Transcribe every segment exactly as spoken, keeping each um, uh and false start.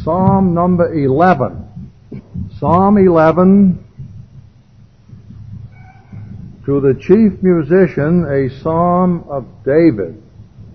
Psalm number eleven. Psalm eleven, to the chief musician, a psalm of David.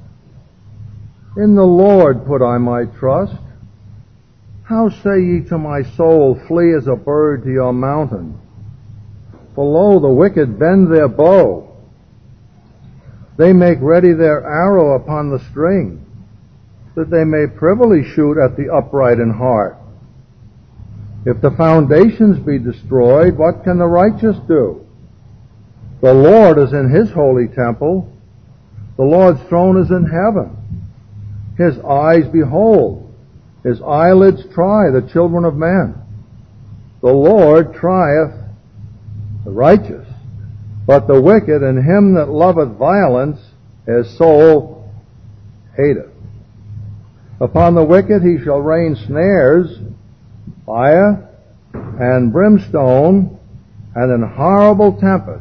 In the Lord put I my trust. How say ye to my soul, flee as a bird to your mountain? For lo, the wicked bend their bow. They make ready their arrow upon the string, that they may privily shoot at the upright in heart. If the foundations be destroyed, what can the righteous do? The Lord is in his holy temple. The Lord's throne is in heaven. His eyes behold, his eyelids try the children of men. The Lord trieth the righteous, but the wicked and him that loveth violence his soul hateth. Upon the wicked he shall rain snares, fire, and brimstone, and an horrible tempest.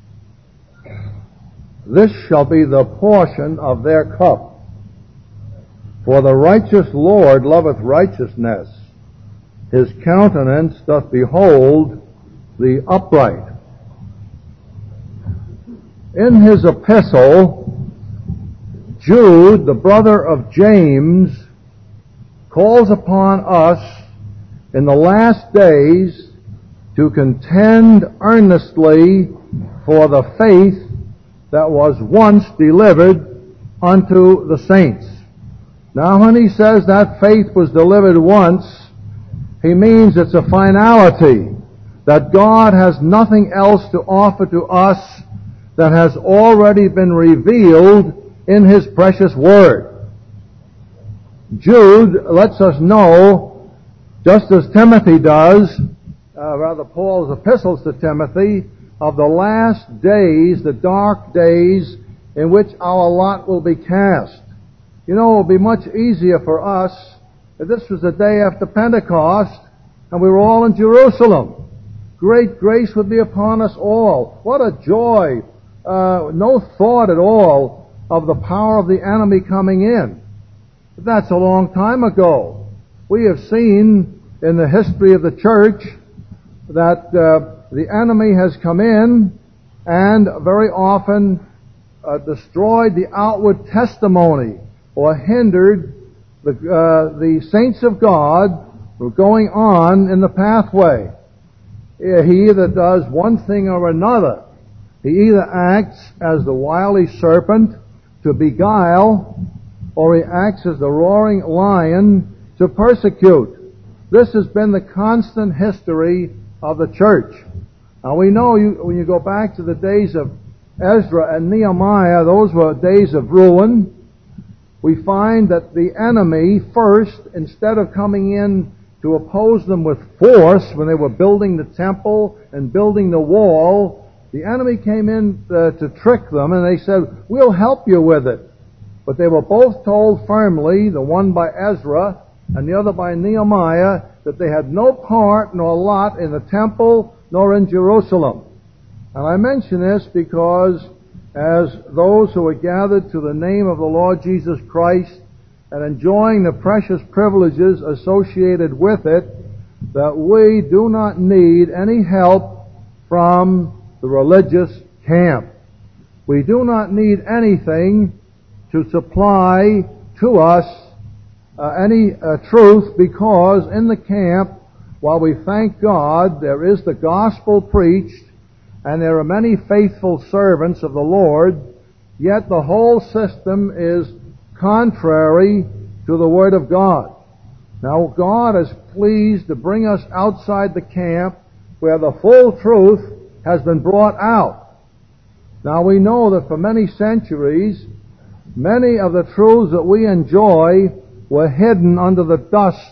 This shall be the portion of their cup. For the righteous Lord loveth righteousness. His countenance doth behold the upright. In his epistle, Jude, the brother of James, calls upon us in the last days to contend earnestly for the faith that was once delivered unto the saints. Now, when he says that faith was delivered once, he means it's a finality, that God has nothing else to offer to us that has already been revealed in his precious word. Jude lets us know, just as Timothy does, uh, rather Paul's epistles to Timothy, of the last days, the dark days in which our lot will be cast. You know, it would be much easier for us if this was the day after Pentecost and we were all in Jerusalem. Great grace would be upon us all. What a joy. Uh, no thought at all of the power of the enemy coming in. But that's a long time ago. We have seen in the history of the church that uh, the enemy has come in and very often uh, destroyed the outward testimony or hindered the, uh, the saints of God from going on in the pathway. He either does one thing or another. He either acts as the wily serpent to beguile, or he acts as the roaring lion to persecute. This has been the constant history of the church. Now we know you, when you go back to the days of Ezra and Nehemiah, those were days of ruin. We find that the enemy first, instead of coming in to oppose them with force when they were building the temple and building the wall, the enemy came in uh, to trick them, and they said, we'll help you with it. But they were both told firmly, the one by Ezra and the other by Nehemiah, that they had no part nor lot in the temple nor in Jerusalem. And I mention this because as those who are gathered to the name of the Lord Jesus Christ and enjoying the precious privileges associated with it, that we do not need any help from the religious camp. We do not need anything to supply to us uh, any uh, truth, because in the camp, while we thank God, there is the gospel preached, and there are many faithful servants of the Lord, yet the whole system is contrary to the Word of God. Now, God is pleased to bring us outside the camp where the full truth has been brought out. Now, we know that for many centuries, many of the truths that we enjoy were hidden under the dust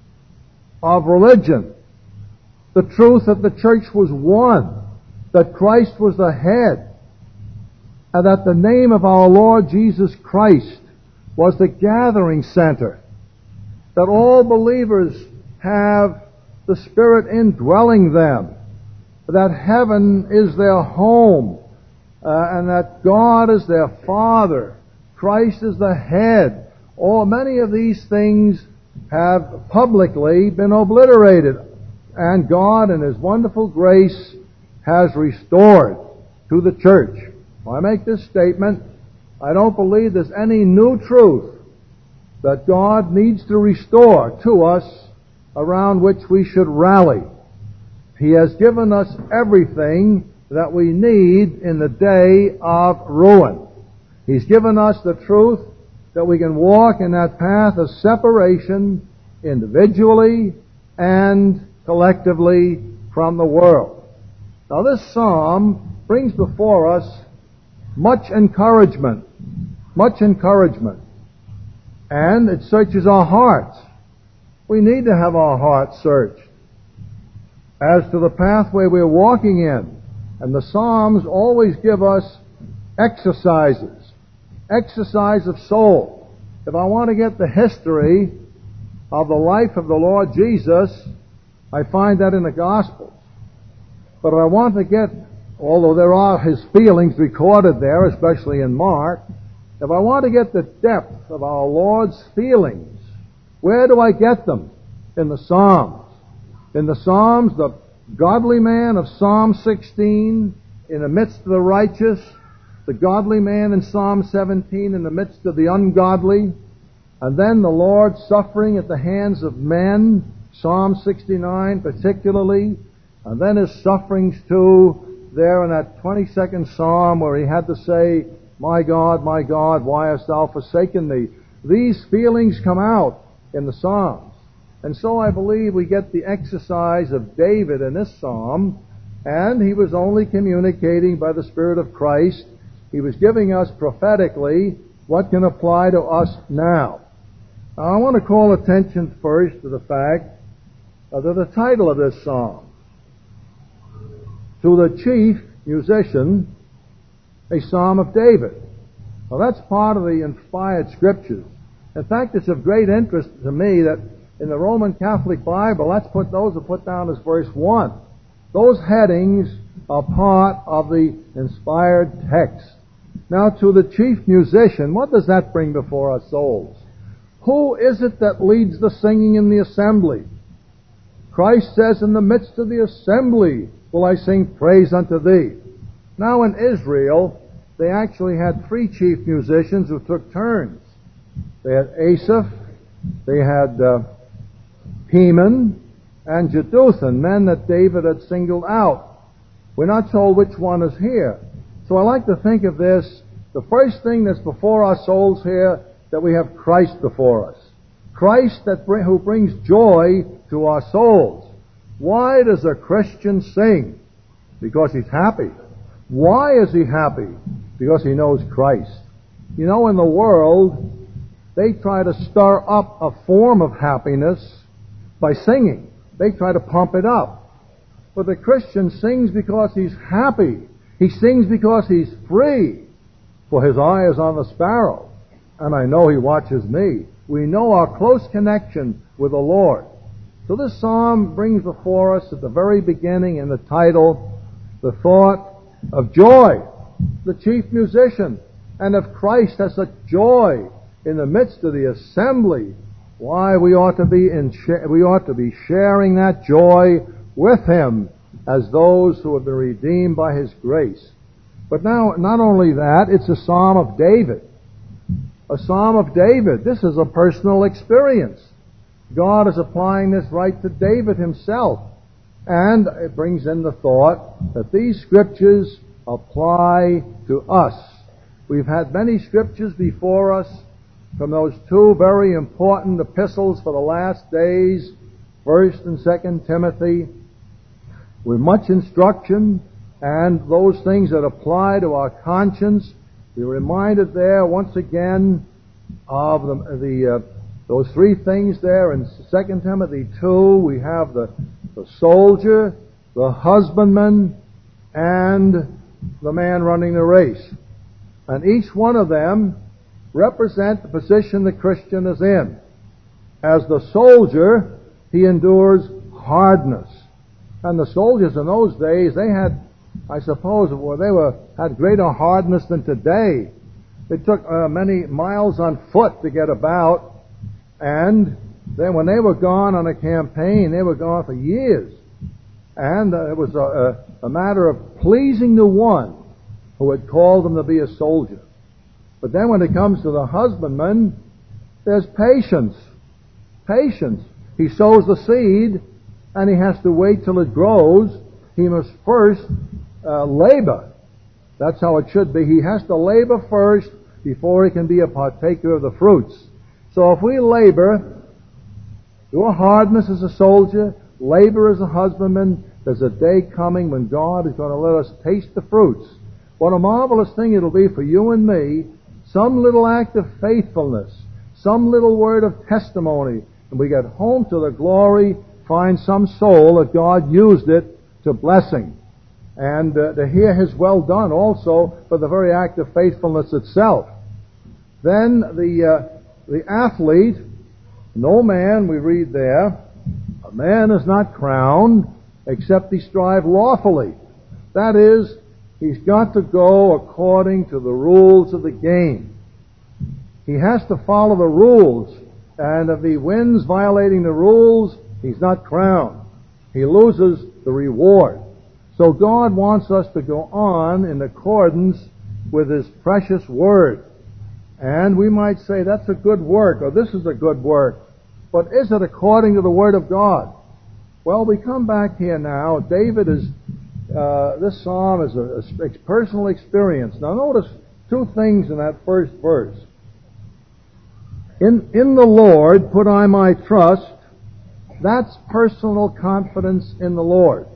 of religion. The truth that the church was one, that Christ was the head, and that the name of our Lord Jesus Christ was the gathering center, that all believers have the Spirit indwelling them, that heaven is their home, uh, and that God is their Father, Christ is the head. All many of these things have publicly been obliterated, and God in His wonderful grace has restored to the church. When I make this statement, I don't believe there's any new truth that God needs to restore to us around which we should rally. He has given us everything that we need in the day of ruin. He's given us the truth that we can walk in that path of separation individually and collectively from the world. Now this psalm brings before us much encouragement, much encouragement, and it searches our hearts. We need to have our hearts searched as to the pathway we're walking in. And the Psalms always give us exercises, exercise of soul. If I want to get the history of the life of the Lord Jesus, I find that in the Gospels. But if I want to get, although there are His feelings recorded there, especially in Mark, if I want to get the depth of our Lord's feelings, where do I get them? In the Psalms. In the Psalms, the godly man of Psalm sixteen in the midst of the righteous, the godly man in Psalm seventeen in the midst of the ungodly, and then the Lord suffering at the hands of men, Psalm sixty-nine particularly, and then His sufferings too, there in that twenty-second Psalm where He had to say, "My God, my God, why hast thou forsaken me?" These feelings come out in the Psalms. And so I believe we get the exercise of David in this psalm, and he was only communicating by the Spirit of Christ. He was giving us prophetically what can apply to us now. Now I want to call attention first to the fact uh, that the title of this psalm, "To the Chief Musician, a Psalm of David." Well, that's part of the inspired Scriptures. In fact, it's of great interest to me that in the Roman Catholic Bible, that's put, those are put down as verse one. Those headings are part of the inspired text. Now, to the chief musician, what does that bring before our souls? Who is it that leads the singing in the assembly? Christ says, "In the midst of the assembly will I sing praise unto thee." Now, in Israel, they actually had three chief musicians who took turns. They had Asaph, they had uh, Heman, and Jeduthun, men that David had singled out. We're not told which one is here. So I like to think of this, the first thing that's before our souls here, that we have Christ before us. Christ that bring, who brings joy to our souls. Why does a Christian sing? Because he's happy. Why is he happy? Because he knows Christ. You know, in the world, they try to stir up a form of happiness by singing. They try to pump it up. But the Christian sings because he's happy. He sings because he's free. For his eye is on the sparrow, and I know he watches me. We know our close connection with the Lord. So this psalm brings before us at the very beginning in the title the thought of joy, the chief musician, and if Christ has such joy in the midst of the assembly, why we ought to be in sh- we ought to be sharing that joy with Him as those who have been redeemed by His grace. But now, not only that, it's a psalm of David. A psalm of David. This is a personal experience. God is applying this right to David himself. And it brings in the thought that these scriptures apply to us. We've had many scriptures before us from those two very important epistles for the last days, First and Second Timothy, with much instruction and those things that apply to our conscience. We're reminded there once again of the, the uh, those three things there in Second Timothy two. We have the, the soldier, the husbandman, and the man running the race. And each one of them represent the position the Christian is in. As the soldier, he endures hardness. And the soldiers in those days, they had, I suppose, well, they were had greater hardness than today. They took uh, many miles on foot to get about, and Then when they were gone on a campaign, they were gone for years. And uh, it was a, a, a matter of pleasing the one who had called them to be a soldier. But then when it comes to the husbandman, there's patience. Patience. He sows the seed, and he has to wait till it grows. He must first uh, labor. That's how it should be. He has to labor first before he can be a partaker of the fruits. So if we labor, do a hardness as a soldier, labor as a husbandman, there's a day coming when God is going to let us taste the fruits. What a marvelous thing it'll be for you and me, some little act of faithfulness, some little word of testimony, and we get home to the glory, find some soul that God used it to blessing. And uh, to hear His well done also for the very act of faithfulness itself. Then the uh, the athlete, no man, we read there, a man is not crowned except he strive lawfully. That is, he's got to go according to the rules of the game. He has to follow the rules, and if he wins violating the rules, he's not crowned. He loses the reward. So God wants us to go on in accordance with His precious Word. And we might say, that's a good work, or this is a good work. But is it according to the Word of God? Well, we come back here now. David is, uh, this psalm is a, a personal experience. Now notice two things in that first verse. In, in the Lord put I my trust. That's personal confidence in the Lord.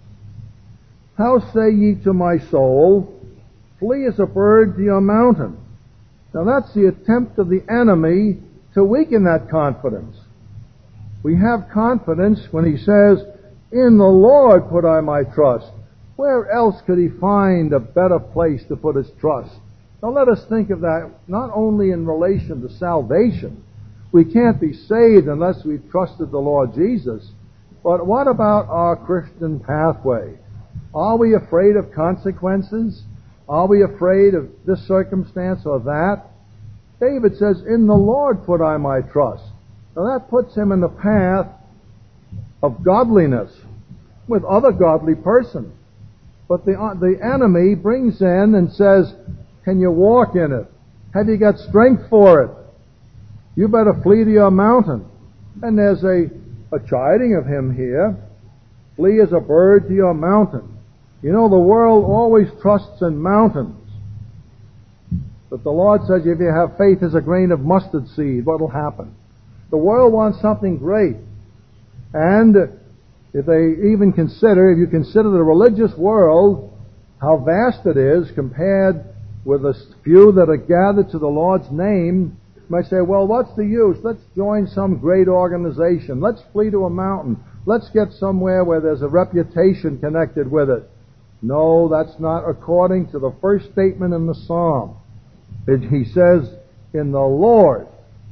How say ye to my soul, flee as a bird to your mountain? Now that's the attempt of the enemy to weaken that confidence. We have confidence when he says, in the Lord put I my trust. Where else could he find a better place to put his trust? Now let us think of that not only in relation to salvation. We can't be saved unless we've trusted the Lord Jesus. But what about our Christian pathway? Are we afraid of consequences? Are we afraid of this circumstance or that? David says, in the Lord put I my trust. Now that puts him in the path of godliness with other godly persons. But the, uh, the enemy brings in and says, can you walk in it? Have you got strength for it? You better flee to your mountain. And there's a, a chiding of him here. Flee as a bird to your mountain. You know, the world always trusts in mountains. But the Lord says if you have faith as a grain of mustard seed, what will happen? The world wants something great. And if they even consider, if you consider the religious world, how vast it is compared with the few that are gathered to the Lord's name, you might say, well, what's the use? Let's join some great organization. Let's flee to a mountain. Let's get somewhere where there's a reputation connected with it. No, that's not according to the first statement in the psalm. It, he says, in the Lord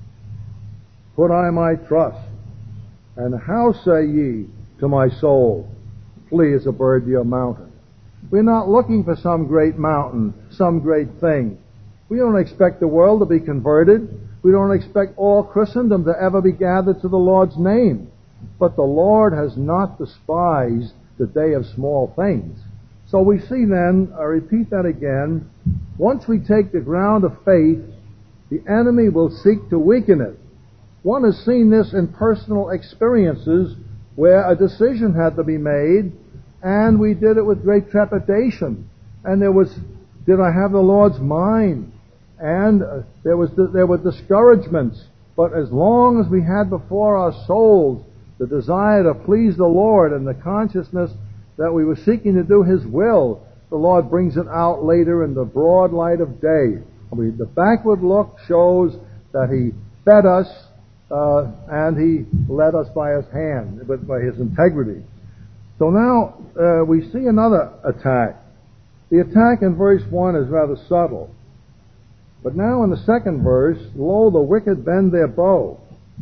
put I my trust. And how say ye to my soul, flee as a bird to your mountain? We're not looking for some great mountain, some great thing. We don't expect the world to be converted. We don't expect all Christendom to ever be gathered to the Lord's name. But the Lord has not despised the day of small things. So we see then, I repeat that again, once we take the ground of faith, the enemy will seek to weaken it. One has seen this in personal experiences where a decision had to be made, and we did it with great trepidation. And there was, did I have the Lord's mind? And uh, there was there were discouragements. But as long as we had before our souls the desire to please the Lord and the consciousness that we were seeking to do His will, the Lord brings it out later in the broad light of day. We, the backward look shows that He fed us uh, and He led us by His hand, but by His integrity. So now uh, we see another attack. The attack in verse one is rather subtle. But now in the second verse, lo, the wicked bend their bow.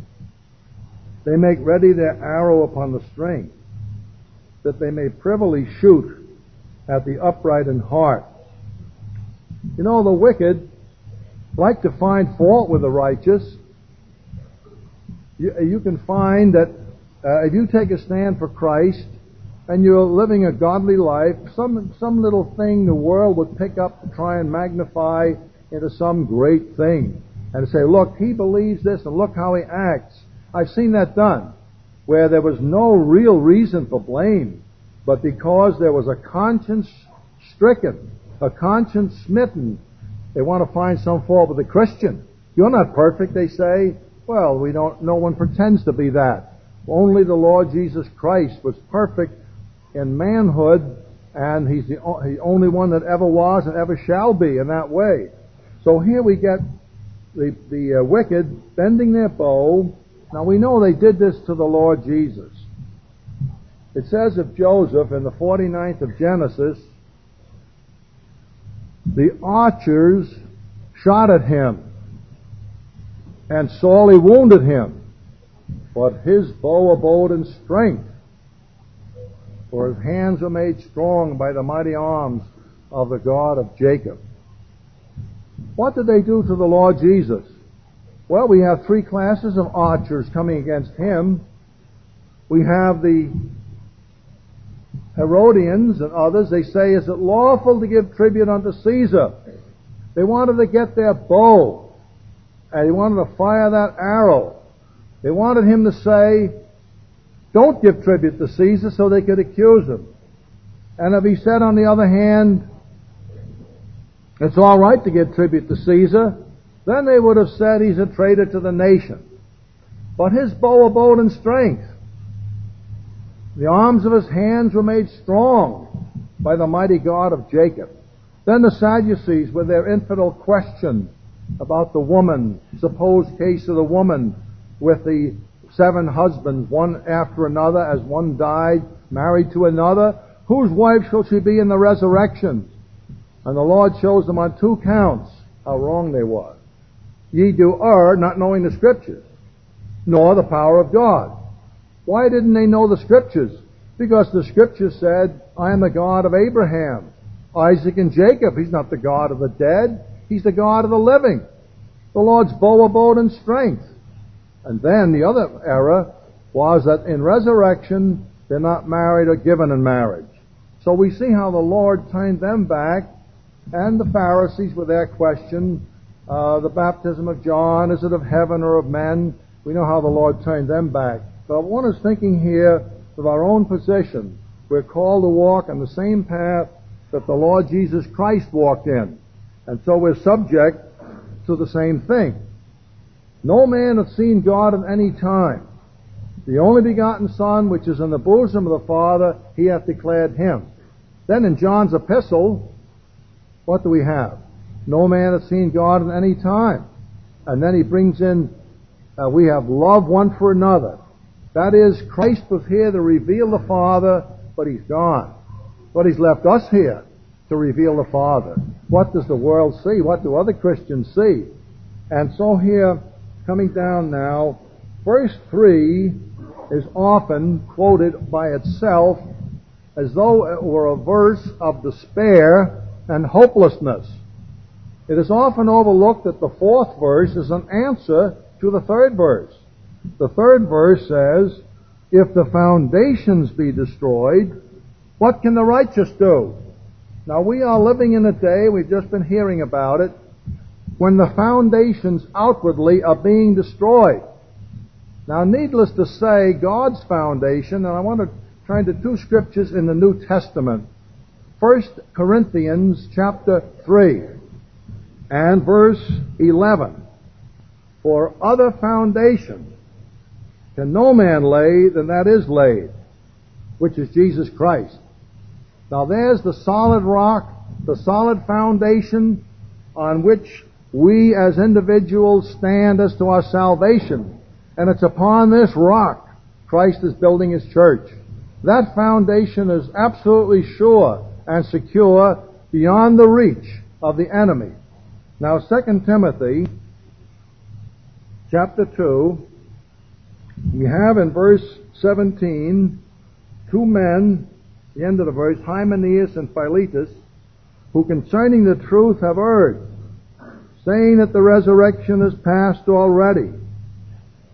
They make ready their arrow upon the string, that they may privily shoot at the upright in heart. You know, the wicked like to find fault with the righteous. you, you can find that uh, if you take a stand for Christ and you're living a godly life, some some little thing the world would pick up to try and magnify into some great thing and say, look, he believes this and look how he acts. I've seen that done where there was no real reason for blame, but because there was a conscience stricken, a conscience smitten, they want to find some fault with the Christian. You're not perfect, they say. Well, we don't. No one pretends to be that. Only the Lord Jesus Christ was perfect in manhood, and He's the, the only one that ever was and ever shall be in that way. So here we get the, the uh, wicked bending their bow. Now we know they did this to the Lord Jesus. It says of Joseph in the forty-ninth of Genesis, the archers shot at him and sorely wounded him, but his bow abode in strength, for his hands were made strong by the mighty arms of the God of Jacob. What did they do to the Lord Jesus? Well, we have three classes of archers coming against him. We have the Herodians and others. They say, is it lawful to give tribute unto Caesar? They wanted to get their bow, and they wanted to fire that arrow. They wanted him to say, don't give tribute to Caesar, so they could accuse him. And if he said, on the other hand, it's all right to give tribute to Caesar, then they would have said he's a traitor to the nation. But his bow abode in strength. The arms of his hands were made strong by the mighty God of Jacob. Then the Sadducees, with their infidel question about the woman, supposed case of the woman with the seven husbands, one after another, as one died, married to another, whose wife shall she be in the resurrection? And the Lord shows them on two counts how wrong they were. Ye do err, not knowing the Scriptures, nor the power of God. Why didn't they know the Scriptures? Because the Scriptures said, I am the God of Abraham, Isaac, and Jacob. He's not the God of the dead. He's the God of the living. The Lord's bow abode in strength. And then the other error was that in resurrection, they're not married or given in marriage. So we see how the Lord turned them back, and the Pharisees with their question, uh, the baptism of John, is it of heaven or of men? We know how the Lord turned them back. But one is thinking here of our own position. We're called to walk on the same path that the Lord Jesus Christ walked in. And so we're subject to the same thing. No man hath seen God at any time. The only begotten Son, which is in the bosom of the Father, he hath declared him. Then in John's epistle, what do we have? No man hath seen God at any time. And then he brings in, uh, we have love one for another. That is, Christ was here to reveal the Father, but he's gone. But he's left us here to reveal the Father. What does the world see? What do other Christians see? And so here, coming down now, verse three is often quoted by itself as though it were a verse of despair and hopelessness. It is often overlooked that the fourth verse is an answer to the third verse. The third verse says, if the foundations be destroyed, what can the righteous do? Now we are living in a day, we've just been hearing about it, when the foundations outwardly are being destroyed. Now needless to say, God's foundation, and I want to turn to two scriptures in the New Testament. First Corinthians chapter three and verse eleven. For other foundation can no man lay than that is laid, which is Jesus Christ. Now there's the solid rock, the solid foundation on which we as individuals stand as to our salvation. And it's upon this rock Christ is building his church. That foundation is absolutely sure and secure beyond the reach of the enemy. Now Second Timothy chapter two, we have in verse seventeen two men, the end of the verse, Hymenaeus and Philetus, who concerning the truth have erred, saying that the resurrection is past already.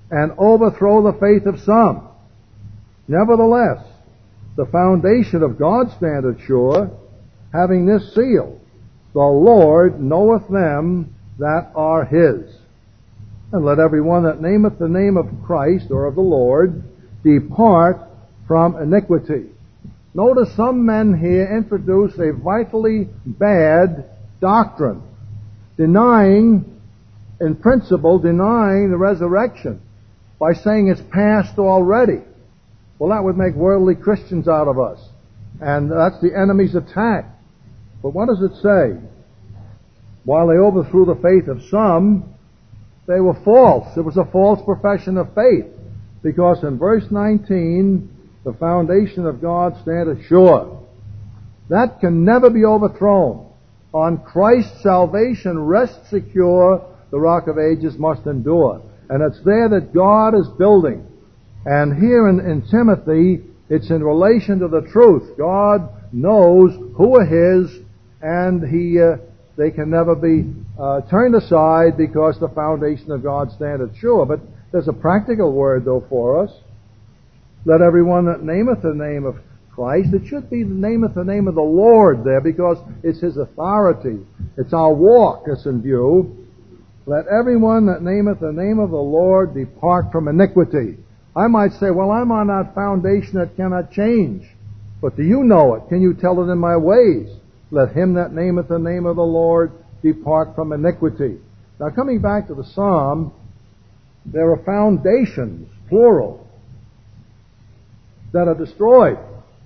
and overthrow the faith of some. Nevertheless, the foundation of God standeth sure, having this seal, the Lord knoweth them that are his. And let every one that nameth the name of Christ or of the Lord depart from iniquity. Notice some men here introduce a vitally bad doctrine, denying, in principle, denying the resurrection by saying it's past already. Well, that would make worldly Christians out of us. And that's the enemy's attack. But what does it say? While they overthrew the faith of some, they were false. It was a false profession of faith. Because in verse nineteen, the foundation of God standeth sure. That can never be overthrown. On Christ's salvation rests secure, the rock of ages must endure. And it's there that God is building. And here in, in Timothy, it's in relation to the truth. God knows who are his, and he uh, they can never be uh, turned aside because the foundation of God standeth sure. But there's a practical word, though, for us. Let everyone that nameth the name of Christ, it should be nameth the name of the Lord there, because it's his authority. It's our walk that's in view. Let everyone that nameth the name of the Lord depart from iniquity. I might say, well, I'm on that foundation that cannot change. But do you know it? Can you tell it in my ways? Let him that nameth the name of the Lord depart from iniquity. Now, coming back to the psalm, there are foundations, plural, that are destroyed.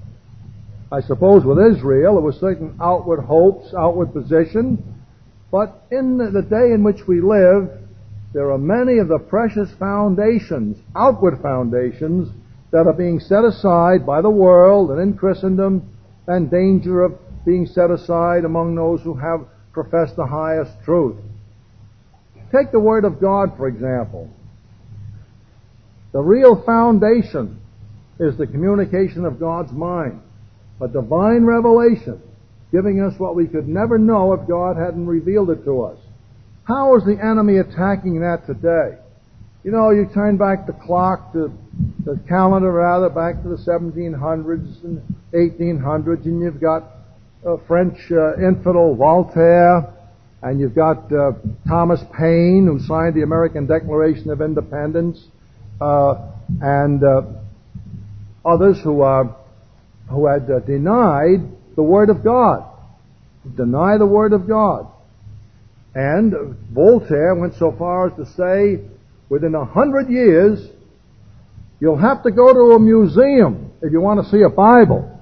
I suppose with Israel, it was certain outward hopes, outward position. But in the day in which we live, there are many of the precious foundations, outward foundations, that are being set aside by the world and in Christendom, and danger of being set aside among those who have professed the highest truth. Take the Word of God, for example. The real foundation is the communication of God's mind, a divine revelation, giving us what we could never know if God hadn't revealed it to us. How is the enemy attacking that today? You know, you turn back the clock, to the calendar rather, back to the seventeen hundreds and eighteen hundreds, and you've got uh, French uh, infidel Voltaire, and you've got uh, Thomas Paine, who signed the American Declaration of Independence, uh, and uh, others who are who had uh, denied the Word of God, deny the Word of God. And Voltaire went so far as to say, within a hundred years, you'll have to go to a museum if you want to see a Bible.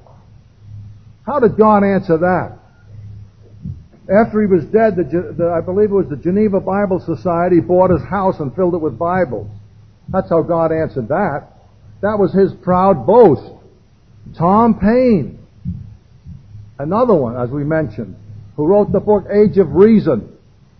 How did God answer that? After he was dead, the, the, I believe it was the Geneva Bible Society bought his house and filled it with Bibles. That's how God answered that. That was his proud boast. Tom Paine, another one, as we mentioned, who wrote the book Age of Reason.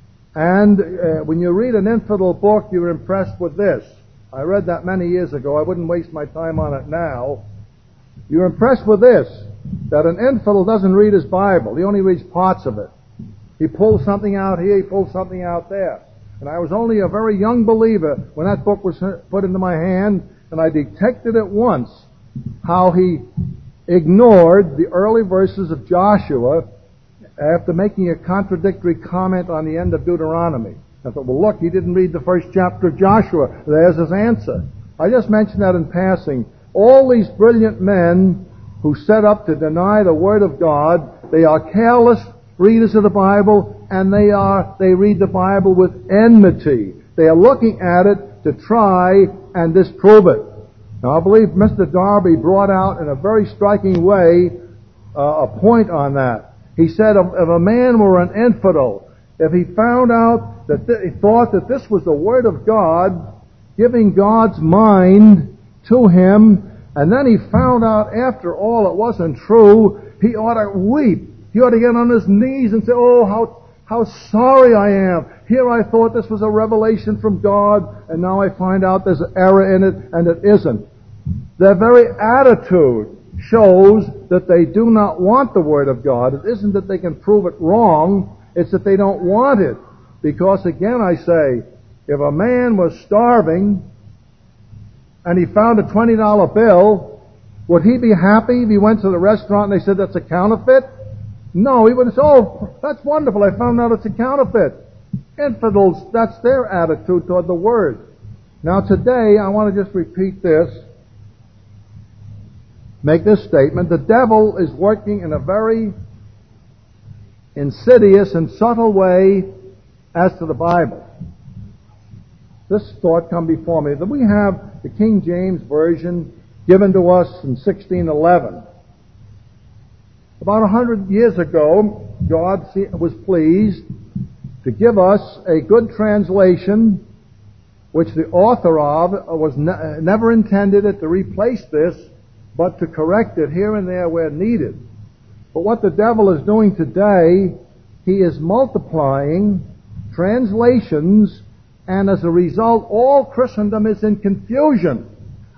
And uh, when you read an infidel book, you're impressed with this. I read that many years ago. I wouldn't waste my time on it now. You're impressed with this, that an infidel doesn't read his Bible. He only reads parts of it. He pulls something out here, he pulls something out there. And I was only a very young believer when that book was put into my hand, and I detected at once how he ignored the early verses of Joshua after making a contradictory comment on the end of Deuteronomy. I thought, well, look, he didn't read the first chapter of Joshua. There's his answer. I just mentioned that in passing. All these brilliant men who set up to deny the Word of God, they are careless readers of the Bible, and they are they read the Bible with enmity. They are looking at it to try and disprove it. Now, I believe Mister Darby brought out in a very striking way uh, a point on that. He said if, if a man were an infidel, if he found out that th- he thought that this was the Word of God, giving God's mind to him, and then he found out after all it wasn't true, he ought to weep. He ought to get on his knees and say, oh, how how sorry I am. Here I thought this was a revelation from God, and now I find out there's an error in it, and it isn't. Their very attitude shows that they do not want the Word of God. It isn't that they can prove it wrong, it's that they don't want it. Because again I say, if a man was starving and he found a twenty dollar bill, would he be happy if he went to the restaurant and they said that's a counterfeit? No, he would say, oh, that's wonderful, I found out it's a counterfeit. Infidels, that's their attitude toward the Word. Now today, I want to just repeat this, make this statement. The devil is working in a very insidious and subtle way as to the Bible. This thought come before me, that we have the King James Version given to us in sixteen eleven. About a hundred years ago, God was pleased to give us a good translation, which the author of was ne- never intended it to replace this, but to correct it here and there where needed. But what the devil is doing today, he is multiplying translations, and as a result, all Christendom is in confusion.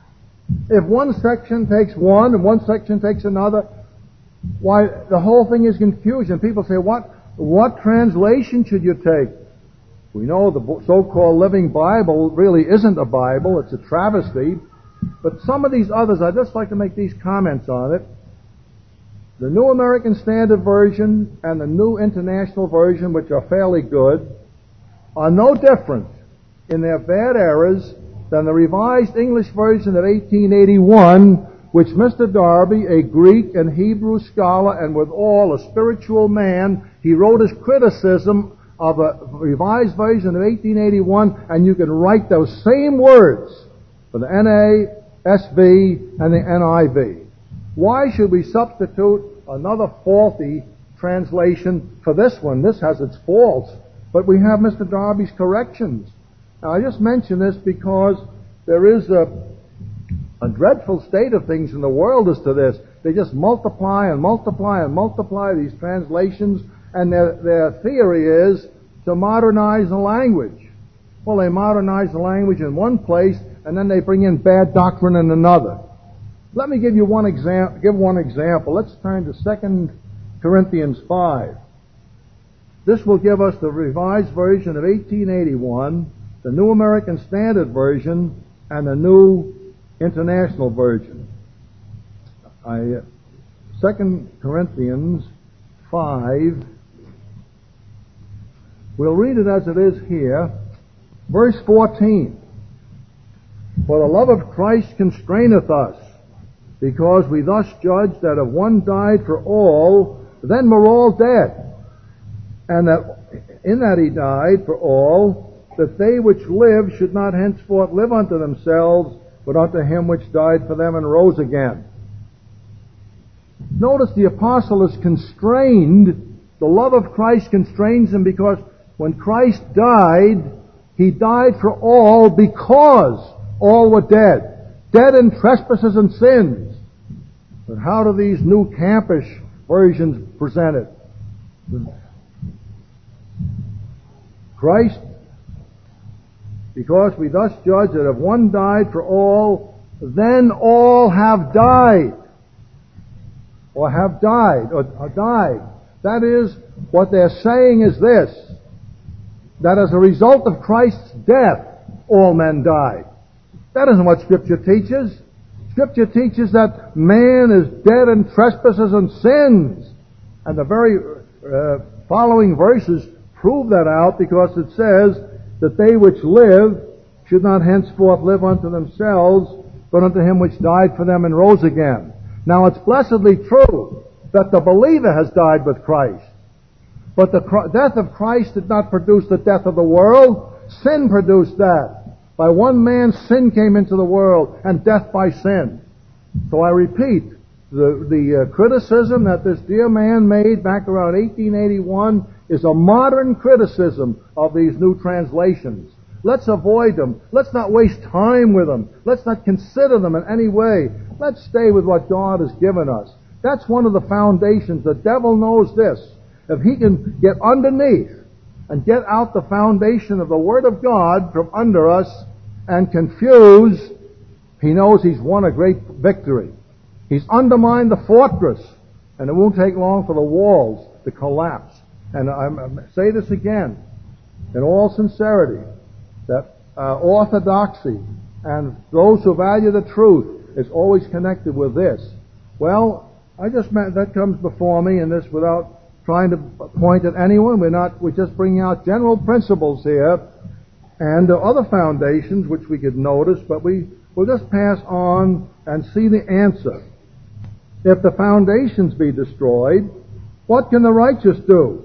If one section takes one and one section takes another, why, the whole thing is confusion. People say, what, what translation should you take? We know the so-called Living Bible really isn't a Bible, it's a travesty. But some of these others, I'd just like to make these comments on it. The New American Standard Version and the New International Version, which are fairly good, are no different in their bad errors than the Revised English Version of eighteen eighty-one, which Mister Darby, a Greek and Hebrew scholar and withal a spiritual man, he wrote his criticism of a Revised Version of eighteen eighty-one, and you can write those same words for the N A S B and the N I V. Why should we substitute another faulty translation for this one? This has its faults, but we have Mister Darby's corrections. Now, I just mention this because there is a, a dreadful state of things in the world as to this. They just multiply and multiply and multiply these translations, and their, their theory is to modernize the language. Well, they modernize the language in one place, and then they bring in bad doctrine in another. Let me give you one example. Give one example. Let's turn to Second Corinthians five. This will give us the Revised Version of eighteen eighty-one, the New American Standard Version, and the New International Version. I, uh, Second Corinthians five. We'll read it as it is here. Verse fourteen. For the love of Christ constraineth us, because we thus judge that if one died for all, then we're all dead. And that in that he died for all, that they which live should not henceforth live unto themselves, but unto him which died for them and rose again. Notice the apostle is constrained. The love of Christ constrains him because when Christ died, he died for all because all were dead. Dead in trespasses and sins. But how do these new campish versions present it? Christ, because we thus judge that if one died for all, then all have died. Or have died, or, or died. That is, what they're saying is this, that as a result of Christ's death, all men died. That isn't what Scripture teaches. Scripture teaches that man is dead in trespasses and sins. And the very uh, following verses prove that out, because it says that they which live should not henceforth live unto themselves, but unto him which died for them and rose again. Now it's blessedly true that the believer has died with Christ. But the death of Christ did not produce the death of the world. Sin produced that. By one man sin came into the world, and death by sin. So I repeat, the, the uh, criticism that this dear man made back around eighteen eighty-one is a modern criticism of these new translations. Let's avoid them. Let's not waste time with them. Let's not consider them in any way. Let's stay with what God has given us. That's one of the foundations. The devil knows this. If he can get underneath and get out the foundation of the Word of God from under us and confuse, he knows he's won a great victory. He's undermined the fortress, and it won't take long for the walls to collapse. And I say this again, in all sincerity, that uh, orthodoxy And those who value the truth is always connected with this. Well, I just meant that comes before me, and this without trying to point at anyone. We're not, we're just bringing out general principles here, and there are other foundations which we could notice, but we will just pass on and see the answer. If the foundations be destroyed, what can the righteous do?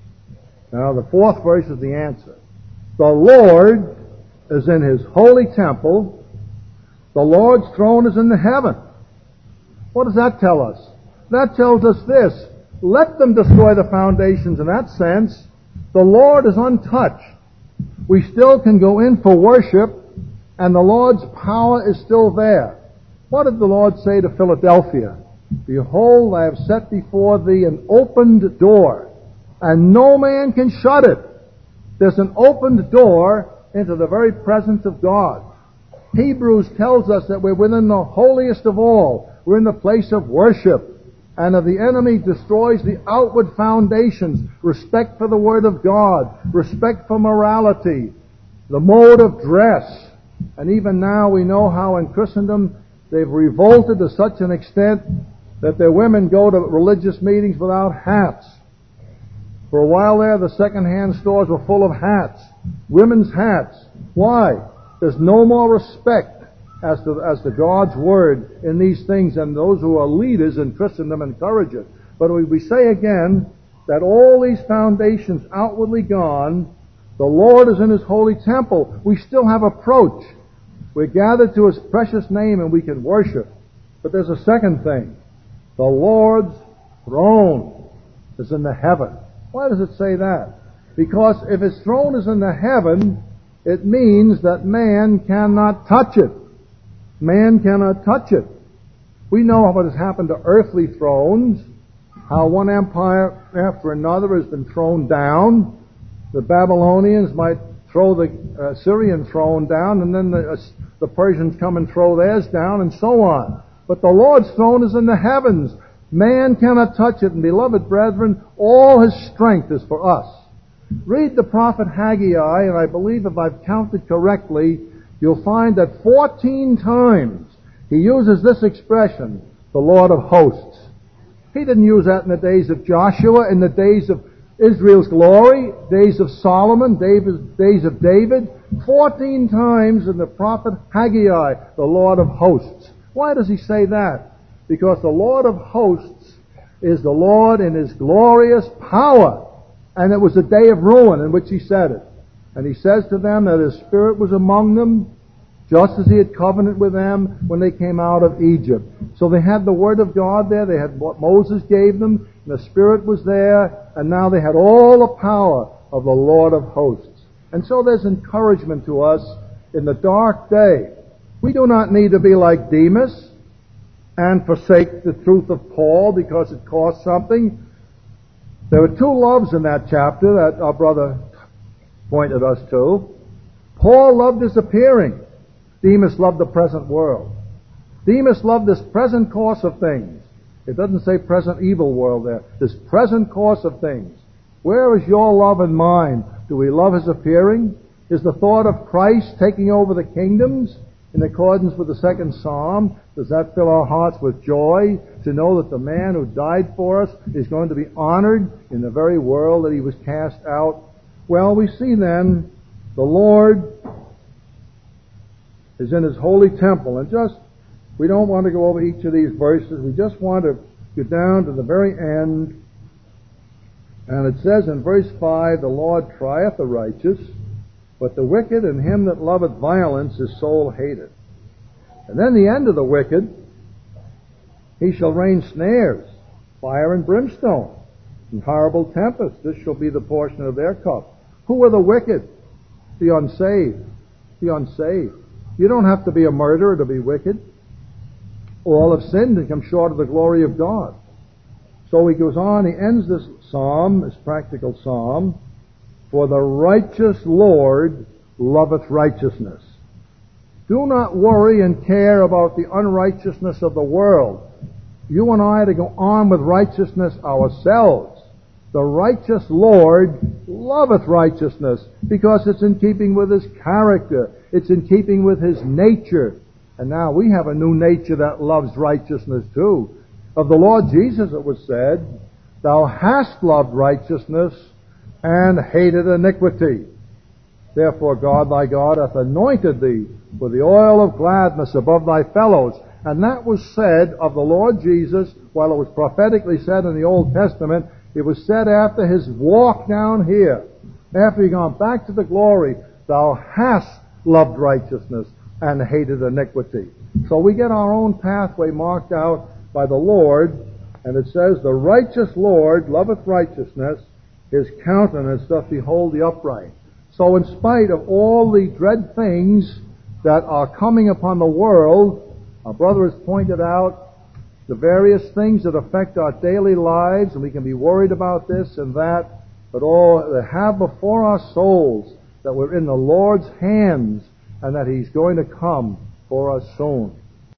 Now, the fourth verse is the answer. The Lord is in His holy temple. The Lord's throne is in the heaven. What does that tell us? That tells us this. Let them destroy the foundations in that sense. The Lord is untouched. We still can go in for worship, and the Lord's power is still there. What did the Lord say to Philadelphia? Behold, I have set before thee an opened door, and no man can shut it. There's an opened door into the very presence of God. Hebrews tells us that we're within the holiest of all. We're in the place of worship. And if the enemy destroys the outward foundations, respect for the Word of God, respect for morality, the mode of dress, and even now we know how in Christendom they've revolted to such an extent that their women go to religious meetings without hats. For a while there, the second-hand stores were full of hats, women's hats. Why? There's no more respect as to, as to God's Word in these things, and those who are leaders in Christendom encourage it. But we, we say again that all these foundations outwardly gone, the Lord is in His holy temple. We still have approach. We're gathered to His precious name and we can worship. But there's a second thing. The Lord's throne is in the heaven. Why does it say that? Because if His throne is in the heaven, it means that man cannot touch it. Man cannot touch it. We know what has happened to earthly thrones, how one empire after another has been thrown down. The Babylonians might throw the uh, Syrian throne down, and then the, uh, the Persians come and throw theirs down, and so on. But the Lord's throne is in the heavens. Man cannot touch it. And beloved brethren, all His strength is for us. Read the prophet Haggai, and I believe if I've counted correctly, you'll find that fourteen times he uses this expression, the Lord of hosts. He didn't use that in the days of Joshua, in the days of Israel's glory, days of Solomon, days of David. Fourteen times in the prophet Haggai, the Lord of hosts. Why does he say that? Because the Lord of hosts is the Lord in His glorious power. And it was a day of ruin in which He said it. And He says to them that His Spirit was among them, just as He had covenanted with them when they came out of Egypt. So they had the Word of God there, they had what Moses gave them, and the Spirit was there, and now they had all the power of the Lord of hosts. And so there's encouragement to us in the dark day. We do not need to be like Demas and forsake the truth of Paul because it costs something. There were two loves in that chapter that our brother pointed us to. Paul loved his appearing. Demas loved the present world. Demas loved this present course of things. It doesn't say present evil world there. This present course of things. Where is your love and mine? Do we love His appearing? Is the thought of Christ taking over the kingdoms in accordance with the second psalm? Does that fill our hearts with joy to know that the man who died for us is going to be honored in the very world that He was cast out? Well, we see then the Lord is in His holy temple. And just, we don't want to go over each of these verses. We just want to get down to the very end. And it says in verse five, the Lord trieth the righteous, but the wicked and him that loveth violence his soul hateth. And then the end of the wicked, he shall rain snares, fire and brimstone, and horrible tempests. This shall be the portion of their cup. Who are the wicked? The unsaved. The unsaved. You don't have to be a murderer to be wicked. All have sinned and come short of the glory of God. So he goes on, he ends this psalm, this practical psalm, for the righteous Lord loveth righteousness. Do not worry and care about the unrighteousness of the world. You and I are to go on with righteousness ourselves. The righteous Lord loveth righteousness because it's in keeping with His character. It's in keeping with His nature. And now we have a new nature that loves righteousness too. Of the Lord Jesus it was said, Thou hast loved righteousness and hated iniquity. Therefore God thy God hath anointed thee with the oil of gladness above thy fellows. And that was said of the Lord Jesus, while it was prophetically said in the Old Testament, it was said after His walk down here. After He gone back to the glory, Thou hast loved righteousness and hated iniquity. So we get our own pathway marked out by the Lord, and it says, The righteous Lord loveth righteousness, His countenance doth behold the upright. So in spite of all the dread things that are coming upon the world, our brother has pointed out the various things that affect our daily lives, and we can be worried about this and that, but all they have before our souls that we're in the Lord's hands and that He's going to come for us soon.